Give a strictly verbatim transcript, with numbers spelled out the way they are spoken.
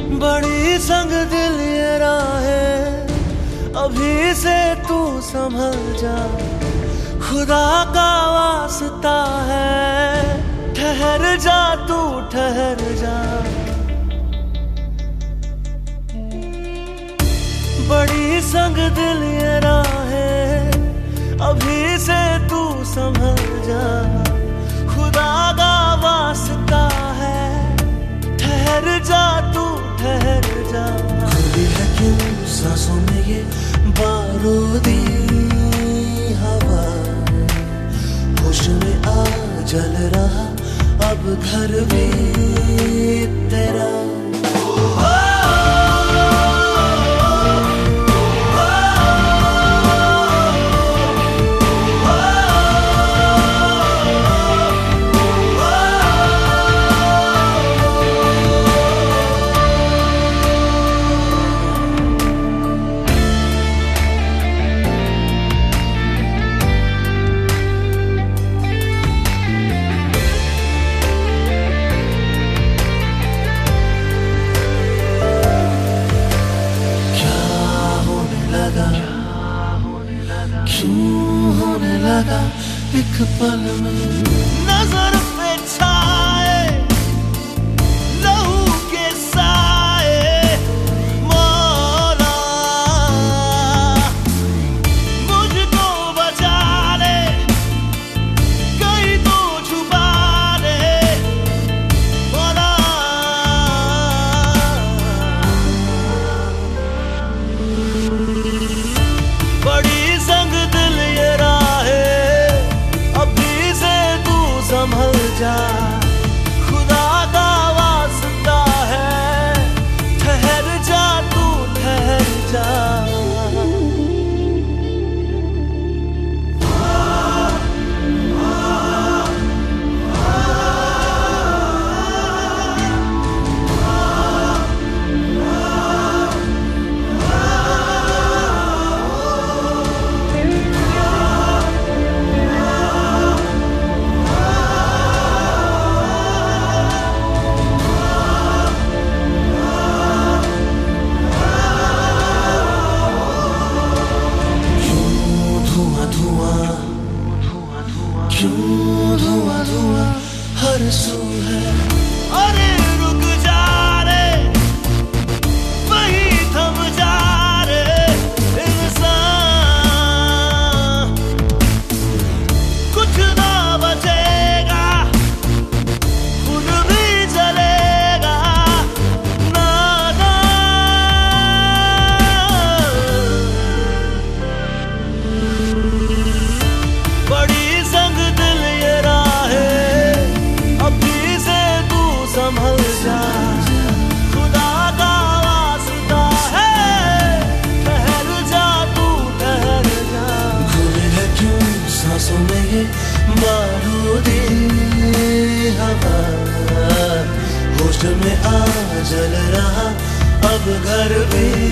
बड़ी संग दिल ये राहें, अभी से तू संभल जा। खुदा का वास्ता है, ठहर जा तू ठहर जा। बड़ी संग दिल ये राहें, अभी से तू संभल जा। खुदा का वास्ता है, ठहर जा तू ठहर जा। खुली है क्यों सांसों में ये बारूदी हवा, होश में आ जल रहा अब घर भी तेरा। क्यों होने लगा एक पल में नजर पे छाए लहू के साए। मौला मुझको बचा ले, कहीं तो छुपा ले। मौला बड़ी संग दिल ये राहें, अभी से तू संभल जा। खुदा का वास्ता है, ठहर जा तू ठहर जा। क्यों धुआं धुआं हर सू है। अरे रुक जा रे, वहीं थम जा रे इंसान। कुछ ना बचेगा, खुद भी जलेगा। नादान बड़ी संग दिल ये राहें, अभी से तू संभल जा। खुदा का वास्ता है, ठहर जा तू ठहर जा। घुले है क्यों सांसों में ये बारूदी हवा, होश में आ जल रहा अब घर भी